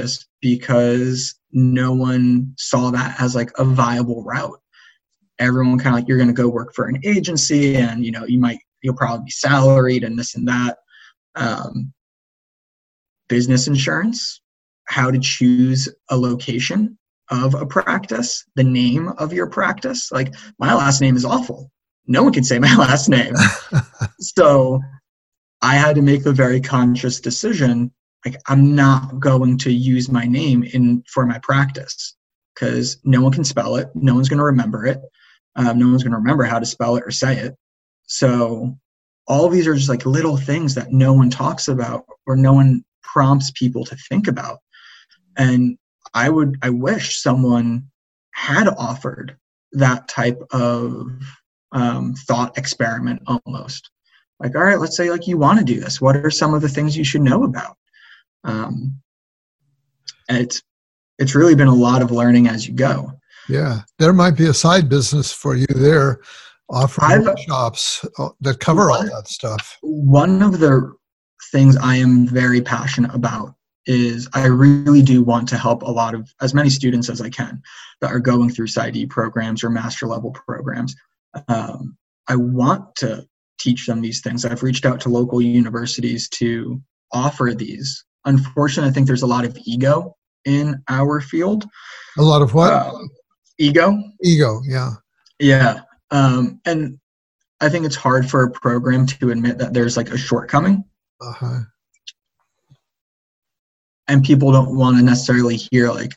because no one saw that as like a viable route. Everyone kind of like, you're going to go work for an agency and, you know, you might, you'll probably be salaried and this and that. Um, business insurance, how to choose a location of a practice, the name of your practice. Like, my last name is awful. No one can say my last name. So I had to make a very conscious decision. Like, I'm not going to use my name in for my practice because no one can spell it. No one's going to remember it. Um, no one's going to remember how to spell it or say it. So all of these are just like little things that no one talks about or no one prompts people to think about. And I would, I wish someone had offered that type of um, thought experiment almost. Like, all right, let's say like you want to do this. What are some of the things you should know about? Um, and it's, it's really been a lot of learning as you go. Yeah. There might be a side business for you there, offering I've, workshops that cover all that stuff. One of the things I am very passionate about is I really do want to help a lot of, as many students as I can that are going through PsyD programs or master level programs. Um, I want to teach them these things. I've reached out to local universities to offer these. Unfortunately, I think there's a lot of ego in our field. A lot of what? Um, ego. Ego, yeah. Yeah. Um, and I think it's hard for a program to admit that there's like a shortcoming. Uh-huh. And people don't want to necessarily hear like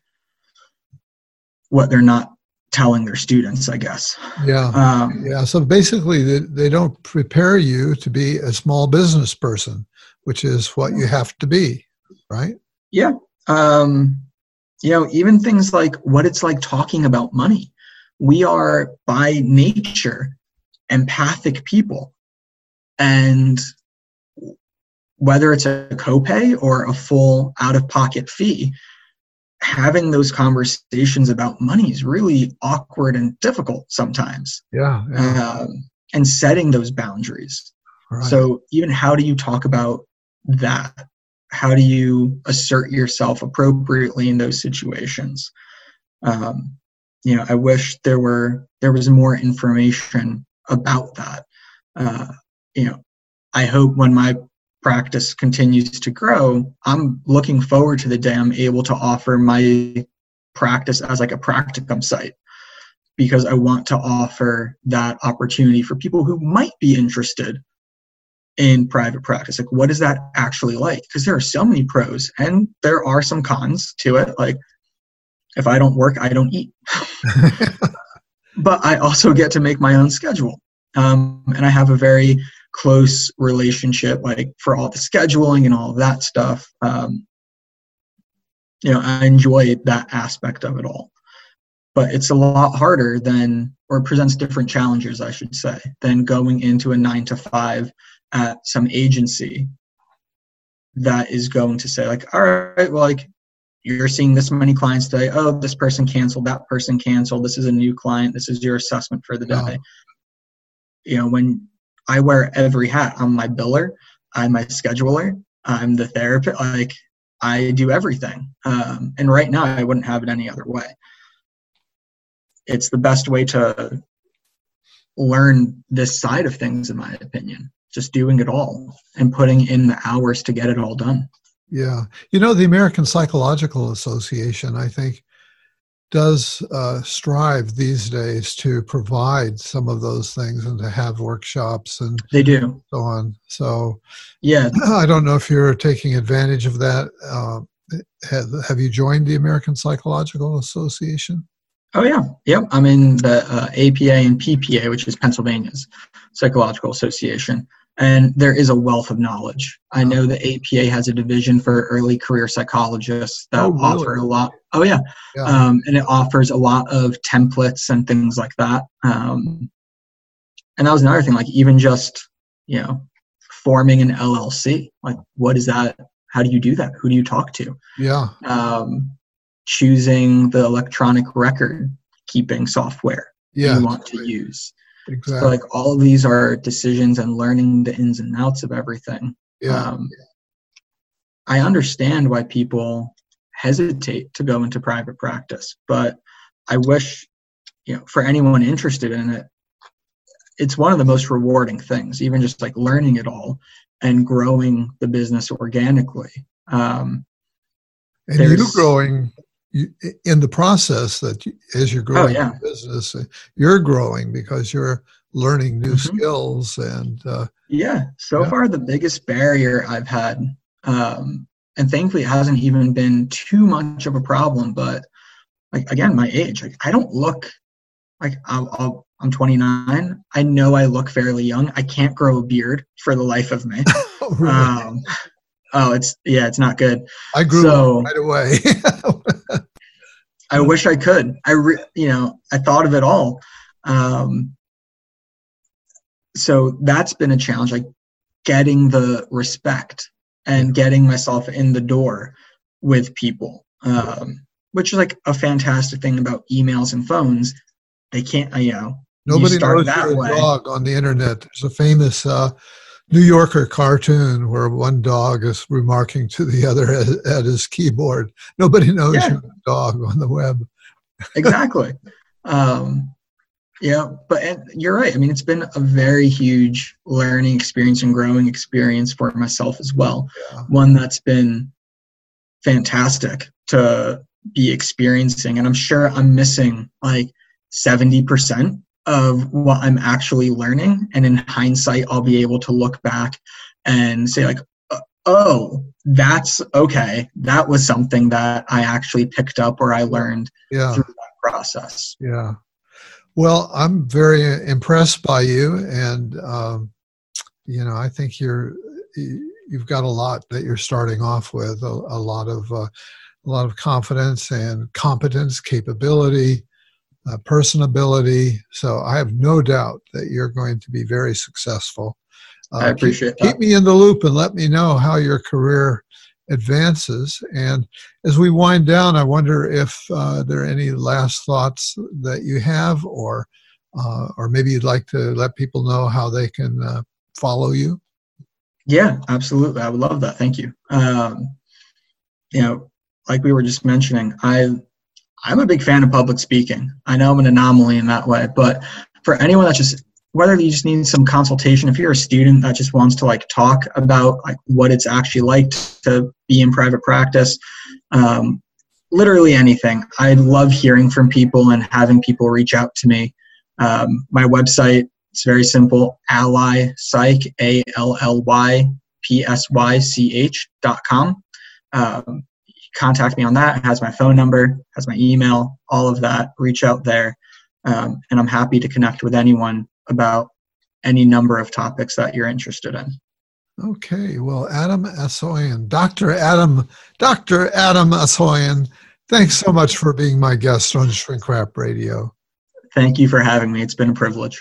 what they're not telling their students, I guess. Yeah. Um, yeah. So basically they, they don't prepare you to be a small business person, which is what you have to be, right? Yeah. Um, you know, even things like what it's like talking about money. We are by nature empathic people. And whether it's a copay or a full out-of-pocket fee, having those conversations about money is really awkward and difficult sometimes. Yeah. yeah. Um, and setting those boundaries. Right. So even how do you talk about that? How do you assert yourself appropriately in those situations? Um, you know, I wish there were there was more information about that. Uh, you know, I hope when my practice continues to grow, I'm looking forward to the day I'm able to offer my practice as like a practicum site, because I want to offer that opportunity for people who might be interested in private practice. Like, what is that actually like? Because there are so many pros and there are some cons to it. Like, if I don't work, I don't eat. But I also get to make my own schedule. Um, and I have a very close relationship, like for all the scheduling and all of that stuff. Um, you know, I enjoy that aspect of it all. But it's a lot harder than, or presents different challenges, I should say, than going into a nine to five at some agency that is going to say like, all right, well, like you're seeing this many clients today. Oh, this person canceled, that person canceled. This is a new client. This is your assessment for the day. Oh. You know, when I wear every hat, I'm my biller, I'm my scheduler, I'm the therapist, like I do everything. Um, and right now I wouldn't have it any other way. It's the best way to learn this side of things, in my opinion, just doing it all and putting in the hours to get it all done. Yeah. You know, the American Psychological Association, I think, does uh, strive these days to provide some of those things and to have workshops and they do so on. So yeah, I don't know if you're taking advantage of that. Uh, have, have you joined the American Psychological Association? Oh yeah. Yep. I'm in the uh, A P A and P P A, which is Pennsylvania's Psychological Association. And there is a wealth of knowledge. I know the A P A has a division for early career psychologists that oh, really? offer a lot. Oh, yeah. yeah. Um, and it offers a lot of templates and things like that. Um, and that was another thing, like even just, you know, forming an L L C. Like, what is that? How do you do that? Who do you talk to? Yeah. Um, choosing the electronic record keeping software yeah. you want to use. Exactly. So like all of these are decisions and learning the ins and outs of everything. Yeah. Um, I understand why people hesitate to go into private practice. But I wish, you know, for anyone interested in it, it's one of the most rewarding things, even just like learning it all and growing the business organically. Um, and you growing you, in the process that you, as you're growing oh, yeah. the business, you're growing because you're learning new mm-hmm. skills. And uh, yeah, so yeah. far the biggest barrier I've had, um, and thankfully it hasn't even been too much of a problem, but like, again, my age, like I don't look like I'll, I'll, I'm twenty-nine. I know I look fairly young. I can't grow a beard for the life of me. Oh, really? um, oh, it's, yeah, it's not good. I grew so, right away. I wish I could. I, re, you know, I thought of it all. Um, so that's been a challenge, like getting the respect and getting myself in the door with people, um, which is like a fantastic thing about emails and phones. They can't, you know, nobody you start knows that you're way. a dog on the internet. There's a famous uh, New Yorker cartoon where one dog is remarking to the other at, at his keyboard. Nobody knows yeah. you're a dog on the web. Exactly. Um, yeah, but and you're right. I mean, it's been a very huge learning experience and growing experience for myself as well. Yeah. One that's been fantastic to be experiencing. And I'm sure I'm missing like seventy percent of what I'm actually learning. And in hindsight, I'll be able to look back and say like, oh, that's okay. That was something that I actually picked up or I learned yeah. through that process. Yeah. Well, I'm very impressed by you. And, um, you know, I think you're, you've got a lot that you're starting off with, a, a lot of, uh, a lot of confidence and competence, capability, uh, personability. So I have no doubt that you're going to be very successful. Uh, I appreciate keep, that. Keep me in the loop and let me know how your career advances. And as we wind down, I wonder if uh, there are any last thoughts that you have, or uh, or maybe you'd like to let people know how they can uh, follow you. Yeah, absolutely. I would love that. Thank you. Um, you know, like we were just mentioning, I, I'm a big fan of public speaking. I know I'm an anomaly in that way, but for anyone that just, whether you just need some consultation, if you're a student that just wants to like talk about like what it's actually like to be in private practice, um, literally anything. I love hearing from people and having people reach out to me. Um, my website, it's very simple, Ally Psych, A L L Y P S Y C H dot com. Um, contact me on that. It has my phone number, has my email, all of that. Reach out there. Um, and I'm happy to connect with anyone about any number of topics that you're interested in. Okay. Well, Adam Asoyan, Doctor Adam, Doctor Adam Asoyan, thanks so much for being my guest on Shrink Rap Radio. Thank you for having me. It's been a privilege.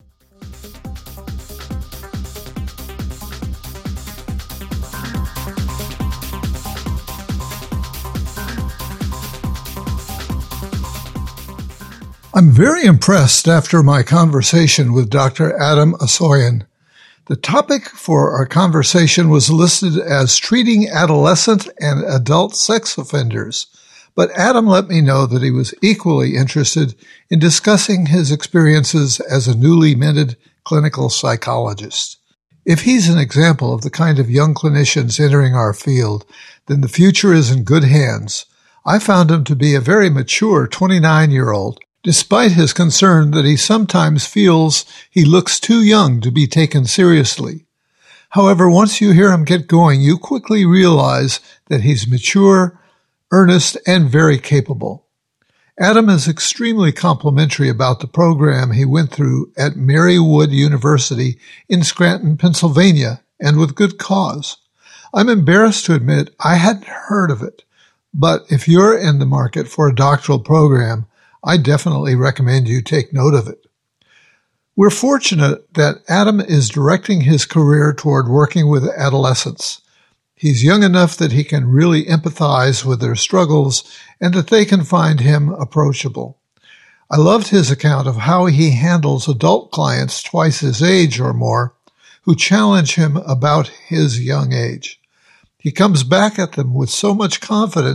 I'm very impressed after my conversation with Doctor Adam Asoyan. The topic for our conversation was listed as treating adolescent and adult sex offenders, but Adam let me know that he was equally interested in discussing his experiences as a newly minted clinical psychologist. If he's an example of the kind of young clinicians entering our field, then the future is in good hands. I found him to be a very mature twenty-nine-year-old, despite his concern that he sometimes feels he looks too young to be taken seriously. However, once you hear him get going, you quickly realize that he's mature, earnest, and very capable. Adam is extremely complimentary about the program he went through at Marywood University in Scranton, Pennsylvania, and with good cause. I'm embarrassed to admit I hadn't heard of it, but if you're in the market for a doctoral program, I definitely recommend you take note of it. We're fortunate that Adam is directing his career toward working with adolescents. He's young enough that he can really empathize with their struggles and that they can find him approachable. I loved his account of how he handles adult clients twice his age or more who challenge him about his young age. He comes back at them with so much confidence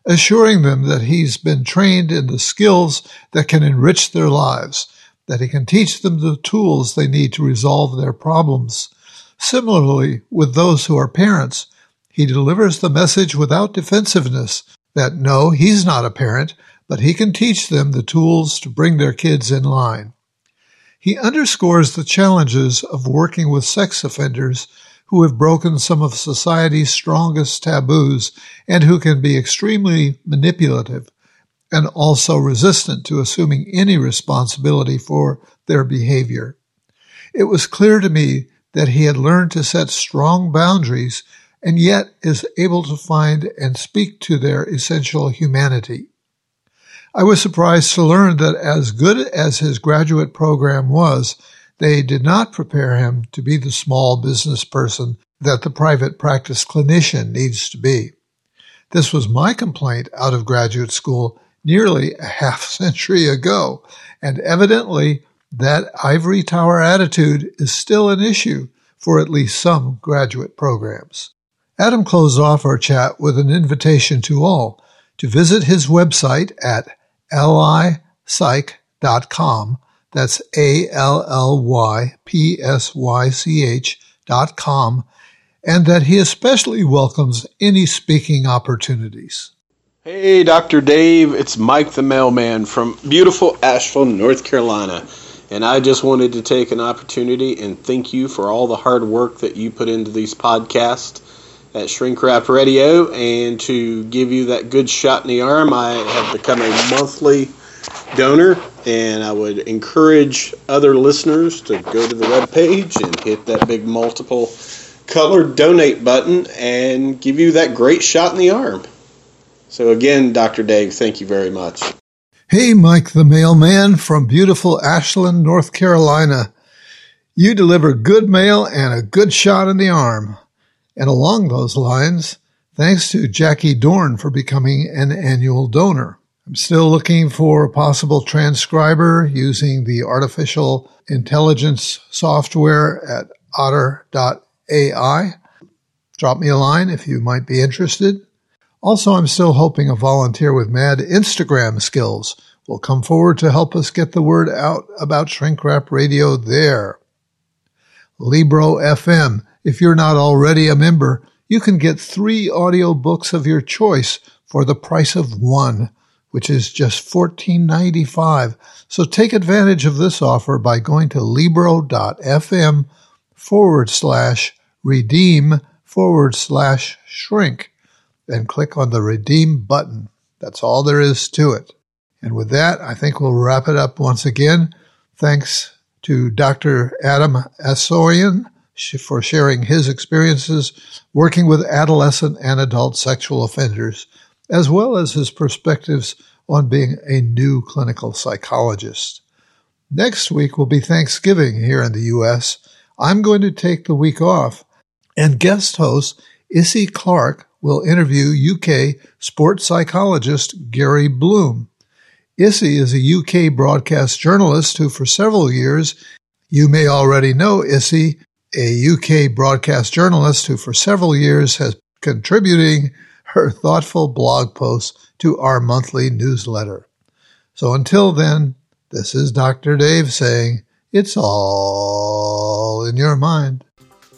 assuring them that he's been trained in the skills that can enrich their lives, that he can teach them the tools they need to resolve their problems. Similarly, with those who are parents, he delivers the message without defensiveness that no, he's not a parent, but he can teach them the tools to bring their kids in line. He underscores the challenges of working with sex offenders who have broken some of society's strongest taboos and who can be extremely manipulative and also resistant to assuming any responsibility for their behavior. It was clear to me that he had learned to set strong boundaries and yet is able to find and speak to their essential humanity. I was surprised to learn that as good as his graduate program was, they did not prepare him to be the small business person that the private practice clinician needs to be. This was my complaint out of graduate school nearly a half century ago, and evidently that ivory tower attitude is still an issue for at least some graduate programs. Adam closed off our chat with an invitation to all to visit his website at L I psych dot com. That's A L L Y P S Y C H dot com, and that he especially welcomes any speaking opportunities. Hey, Doctor Dave, it's Mike the Mailman from beautiful Asheville, North Carolina, and I just wanted to take an opportunity and thank you for all the hard work that you put into these podcasts at Shrink Wrap Radio, and to give you that good shot in the arm, I have become a monthly donor, and I would encourage other listeners to go to the webpage and hit that big multiple colored donate button and give you that great shot in the arm. So again, Doctor Dave, thank you very much. Hey, Mike the Mailman from beautiful Ashland, North Carolina. You deliver good mail and a good shot in the arm. And along those lines, thanks to Jackie Dorn for becoming an annual donor. I'm still looking for a possible transcriber using the artificial intelligence software at otter dot A I. Drop me a line if you might be interested. Also, I'm still hoping a volunteer with mad Instagram skills will come forward to help us get the word out about Shrink Wrap Radio there. Libro F M. If you're not already a member, you can get three audiobooks of your choice for the price of one, which is just fourteen ninety-five. So take advantage of this offer by going to libro.fm forward slash redeem forward slash shrink and click on the redeem button. That's all there is to it. And with that, I think we'll wrap it up once again. Thanks to Doctor Adam Asoyan for sharing his experiences working with adolescent and adult sexual offenders, as well as his perspectives on being a new clinical psychologist. Next week will be Thanksgiving here in the U S. I'm going to take the week off, and guest host Issy Clark will interview U K sports psychologist Gary Bloom. Issy is a U K broadcast journalist who for several years, you may already know Issy, a U K broadcast journalist who for several years has contributing her thoughtful blog posts to our monthly newsletter. So until then, this is Doctor Dave saying, it's all in your mind.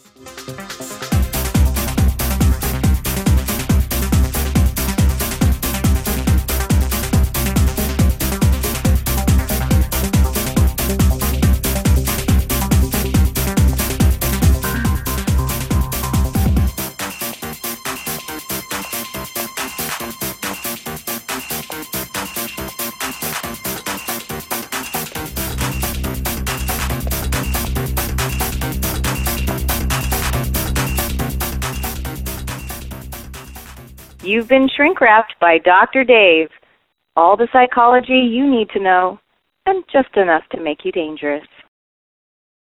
You've been shrink-wrapped by Doctor Dave. All the psychology you need to know, and just enough to make you dangerous.